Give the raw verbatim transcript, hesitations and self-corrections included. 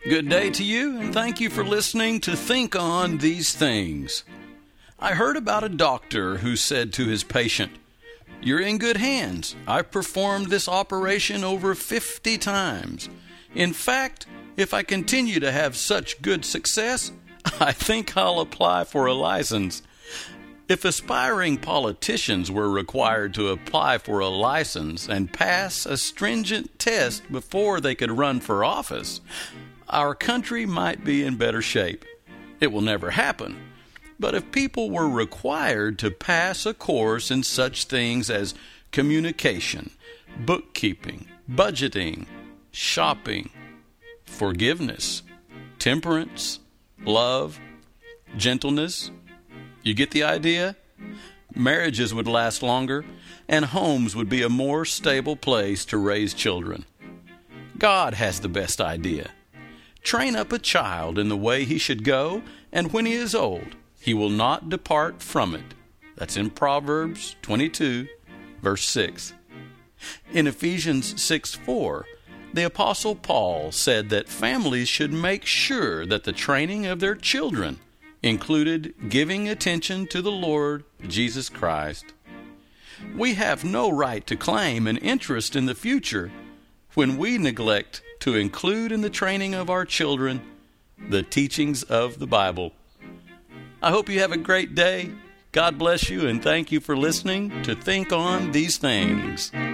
Good day to you, and thank you for listening to Think On These Things. I heard about a doctor who said to his patient, "You're in good hands. I've performed this operation over fifty times. In fact, if I continue to have such good success, I think I'll apply for a license." If aspiring politicians were required to apply for a license and pass a stringent test before they could run for office, our country might be in better shape. It will never happen. But if people were required to pass a course in such things as communication, bookkeeping, budgeting, shopping, forgiveness, temperance, love, gentleness, you get the idea? Marriages would last longer, and homes would be a more stable place to raise children. God has the best idea. Train up a child in the way he should go, and when he is old, he will not depart from it. That's in Proverbs twenty-two, verse six. In Ephesians six four, the Apostle Paul said that families should make sure that the training of their children included giving attention to the Lord Jesus Christ. We have no right to claim an interest in the future when we neglect to include in the training of our children the teachings of the Bible. I hope you have a great day. God bless you, and thank you for listening to Think On These Things.